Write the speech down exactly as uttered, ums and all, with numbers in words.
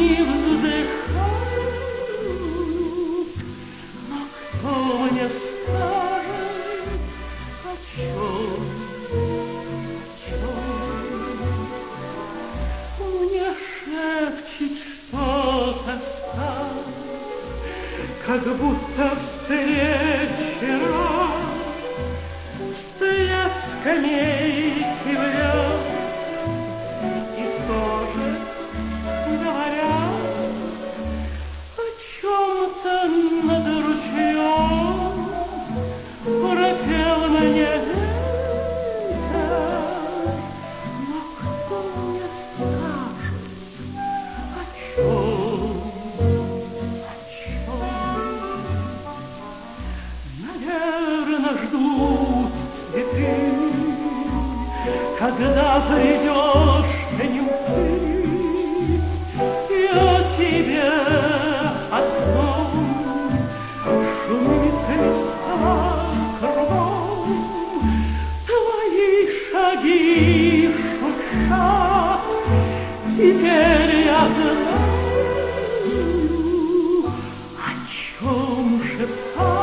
не вздыхаю, но кто мне скажет, о чем, о чем мне шепчет что-то сам, как будто встречера стоят скамейки в ряд и тоже говорят о чем-то над ручьем. Пропел мне ветер, но кто мне скажет, о чем, о чем? Наверно, ждут цветы, когда придешь к ним ты, и о тебе одном шумит листва кругом. Твои шаги шуршат, теперь я знаю, о чем шептать.